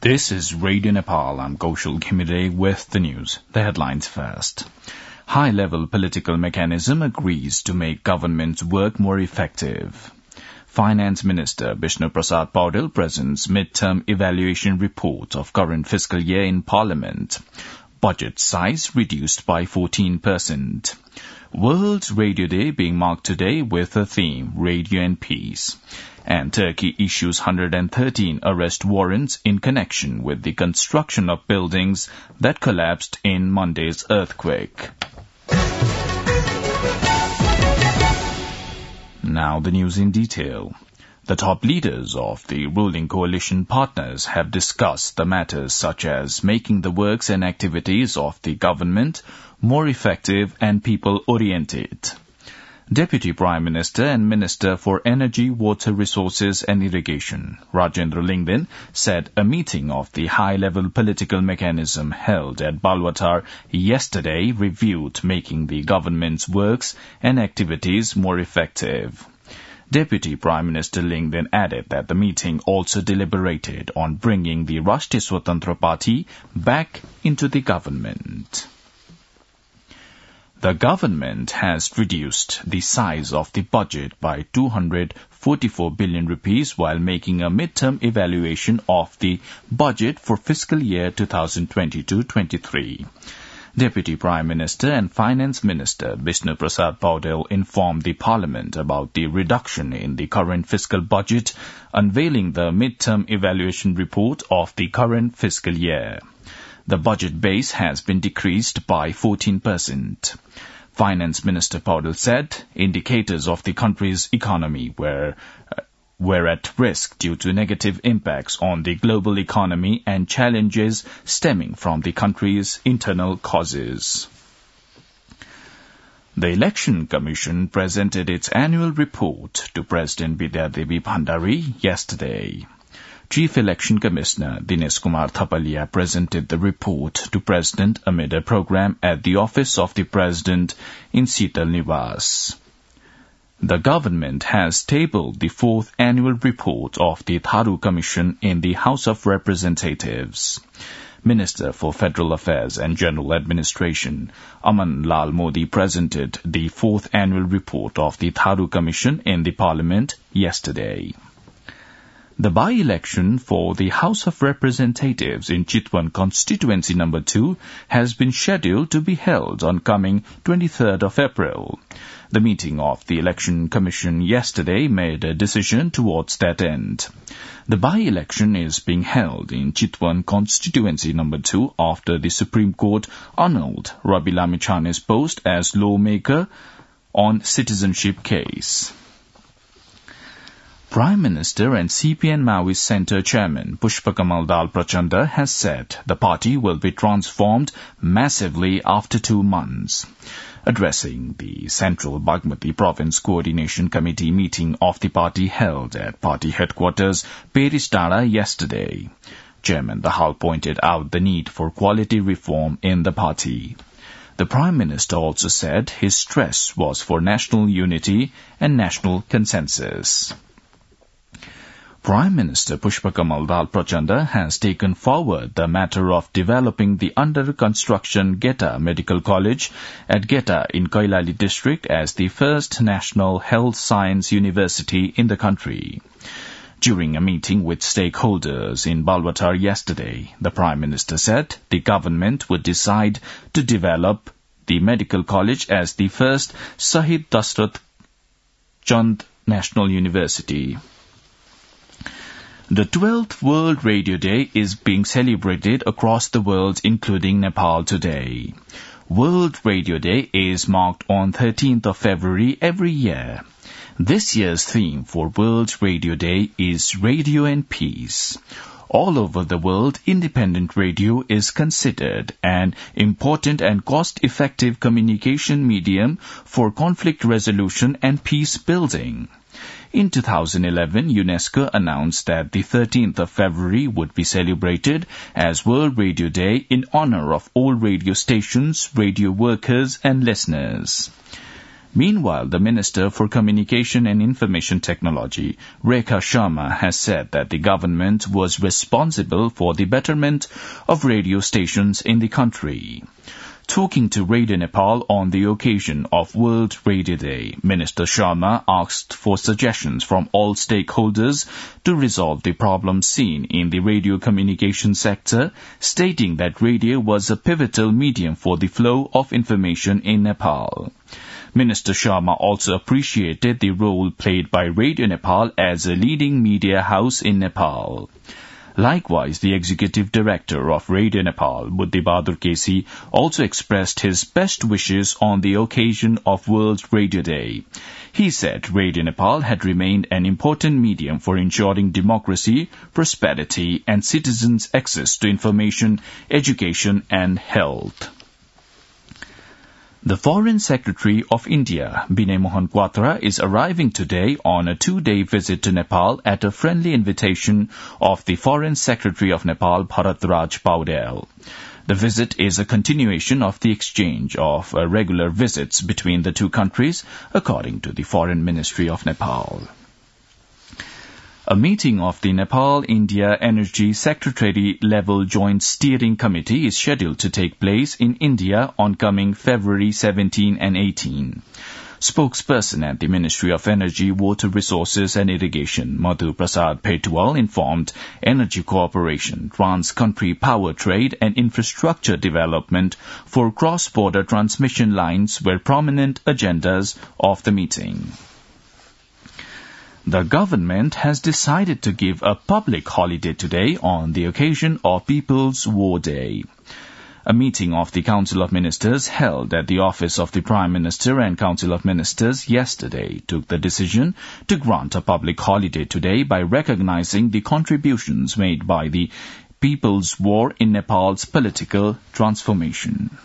This is Radio Nepal. I'm Kaushal Khimire with the news. The headlines first. High-level political mechanism agrees to make government's work more effective. Finance Minister Bishnu Prasad Paudel presents mid-term evaluation report of current fiscal year in Parliament. Budget size reduced by 14%. World Radio Day being marked today with a theme, Radio and Peace. And Turkey issues 113 arrest warrants in connection with the construction of buildings that collapsed in Monday's earthquake. Now the news in detail. The top leaders of the ruling coalition partners have discussed the matters such as making the works and activities of the government more effective and people-oriented. Deputy Prime Minister and Minister for Energy, Water Resources and Irrigation, Rajendra Lingden, said a meeting of the high-level political mechanism held at Balwatar yesterday reviewed making the government's works and activities more effective. Deputy Prime Minister Lingden added that the meeting also deliberated on bringing the Rashtriya Swatantra Party back into the government. The government has reduced the size of the budget by 244 billion rupees while making a mid-term evaluation of the budget for fiscal year 2022-23. Deputy Prime Minister and Finance Minister Bishnu Prasad Paudel informed the Parliament about the reduction in the current fiscal budget, unveiling the mid-term evaluation report of the current fiscal year. The budget base has been decreased by 14%. Finance Minister Paudel said indicators of the country's economy were at risk due to negative impacts on the global economy and challenges stemming from the country's internal causes. The Election Commission presented its annual report to President Bidya Devi Bhandari yesterday. Chief Election Commissioner Dinesh Kumar Thapalia presented the report to President amid a program at the office of the President in Sital Niwas. The government has tabled the fourth annual report of the Tharu Commission in the House of Representatives. Minister for Federal Affairs and General Administration Aman Lal Modi presented the fourth annual report of the Tharu Commission in the Parliament yesterday. The by-election for the House of Representatives in Chitwan Constituency No. 2 has been scheduled to be held on coming 23rd of April. The meeting of the Election Commission yesterday made a decision towards that end. The by-election is being held in Chitwan Constituency No. 2 after the Supreme Court annulled Rabi Lamichhane's post as lawmaker on citizenship case. Prime Minister and CPN Maoist Centre Chairman Pushpakamal Dal Prachanda has said the party will be transformed massively after 2 months. Addressing the Central Bagmati Province Coordination Committee meeting of the party held at party headquarters Peristara yesterday, Chairman Dahal pointed out the need for quality reform in the party. The Prime Minister also said his stress was for national unity and national consensus. Prime Minister Pushpakamal Dal Prachanda has taken forward the matter of developing the under-construction Geta Medical College at Geta in Kailali district as the first national health science university in the country. During a meeting with stakeholders in Balwatar yesterday, the Prime Minister said the government would decide to develop the medical college as the first Shahid Dashrath Chand National University. The 12th World Radio Day is being celebrated across the world, including Nepal today. World Radio Day is marked on 13th of February every year. This year's theme for World Radio Day is Radio and Peace. All over the world, independent radio is considered an important and cost-effective communication medium for conflict resolution and peace building. In 2011, UNESCO announced that the 13th of February would be celebrated as World Radio Day in honor of all radio stations, radio workers and listeners. Meanwhile, the Minister for Communication and Information Technology, Rekha Sharma, has said that the government was responsible for the betterment of radio stations in the country. Talking to Radio Nepal on the occasion of World Radio Day, Minister Sharma asked for suggestions from all stakeholders to resolve the problems seen in the radio communication sector, stating that radio was a pivotal medium for the flow of information in Nepal. Minister Sharma also appreciated the role played by Radio Nepal as a leading media house in Nepal. Likewise, the Executive Director of Radio Nepal, Buddhi Bahadur Kesi, also expressed his best wishes on the occasion of World Radio Day. He said Radio Nepal had remained an important medium for ensuring democracy, prosperity, and citizens' access to information, education, and health. The Foreign Secretary of India, Binay Mohan Quatra, is arriving today on a 2-day visit to Nepal at a friendly invitation of the Foreign Secretary of Nepal, Bharat Raj Paudel. The visit is a continuation of the exchange of regular visits between the two countries, according to the Foreign Ministry of Nepal. A meeting of the Nepal-India Energy Secretary-level Joint Steering Committee is scheduled to take place in India on coming February 17 and 18. Spokesperson at the Ministry of Energy, Water Resources and Irrigation, Madhu Prasad Petwal, informed Energy Cooperation, Trans-Country Power Trade and Infrastructure Development for Cross-Border Transmission Lines were prominent agendas of the meeting. The government has decided to give a public holiday today on the occasion of People's War Day. A meeting of the Council of Ministers held at the office of the Prime Minister and Council of Ministers yesterday took the decision to grant a public holiday today by recognizing the contributions made by the People's War in Nepal's political transformation.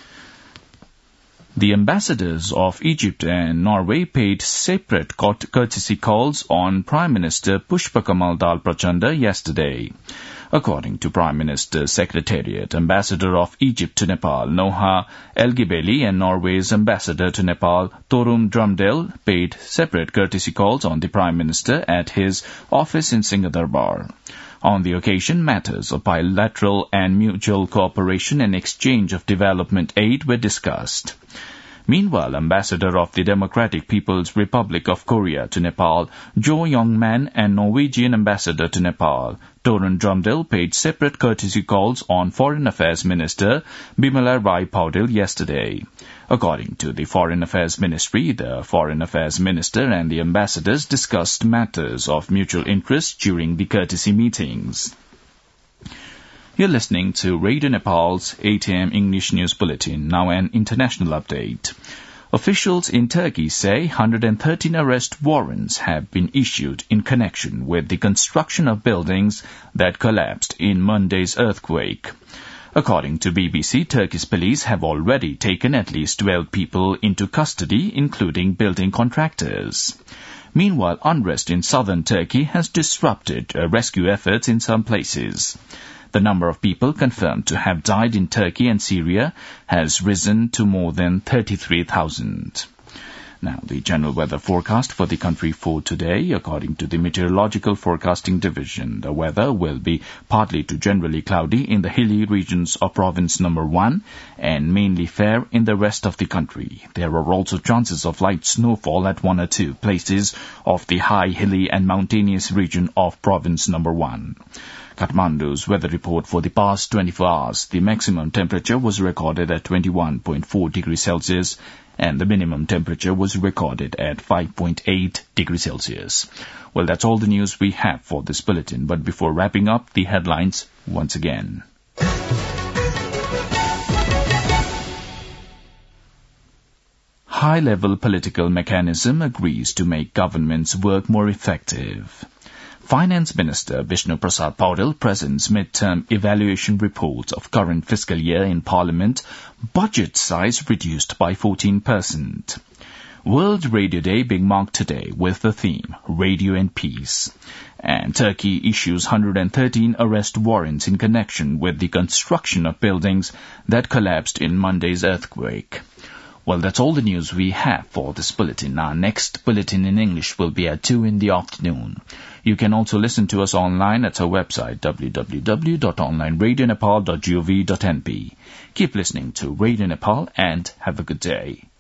The ambassadors of Egypt and Norway paid separate courtesy calls on Prime Minister Pushpakamal Dal Prachanda yesterday. According to Prime Minister's Secretariat, Ambassador of Egypt to Nepal, Noha Elgibeli, and Norway's Ambassador to Nepal, Torum Drumdel, paid separate courtesy calls on the Prime Minister at his office in Singhadarbar. On the occasion, matters of bilateral and mutual cooperation and exchange of development aid were discussed. Meanwhile, Ambassador of the Democratic People's Republic of Korea to Nepal, Jo Young-man, and Norwegian Ambassador to Nepal, Torun Drumdel, paid separate courtesy calls on Foreign Affairs Minister Bimala Rai Paudel yesterday. According to the Foreign Affairs Ministry, the Foreign Affairs Minister and the ambassadors discussed matters of mutual interest during the courtesy meetings. You're listening to Radio Nepal's 8 a.m. English News Bulletin, now an international update. Officials in Turkey say 113 arrest warrants have been issued in connection with the construction of buildings that collapsed in Monday's earthquake. According to BBC, Turkish police have already taken at least 12 people into custody, including building contractors. Meanwhile, unrest in southern Turkey has disrupted rescue efforts in some places. The number of people confirmed to have died in Turkey and Syria has risen to more than 33,000. Now, the general weather forecast for the country for today, according to the Meteorological Forecasting Division, the weather will be partly to generally cloudy in the hilly regions of Province Number 1 and mainly fair in the rest of the country. There are also chances of light snowfall at 1 or 2 places of the high, hilly and mountainous region of Province Number 1. Kathmandu's weather report for the past 24 hours. The maximum temperature was recorded at 21.4 degrees Celsius and the minimum temperature was recorded at 5.8 degrees Celsius. Well, that's all the news we have for this bulletin, but before wrapping up, the headlines once again. High-level political mechanism agrees to make government's work more effective. Finance Minister Vishnu Prasad Paudel presents mid-term evaluation report of current fiscal year in Parliament, budget size reduced by 14%. World Radio Day being marked today with the theme, Radio and Peace. And Turkey issues 113 arrest warrants in connection with the construction of buildings that collapsed in Monday's earthquake. Well, that's all the news we have for this bulletin. Our next bulletin in English will be at 2 in the afternoon. You can also listen to us online at our website www.onlineradionepal.gov.np. Keep listening to Radio Nepal and have a good day.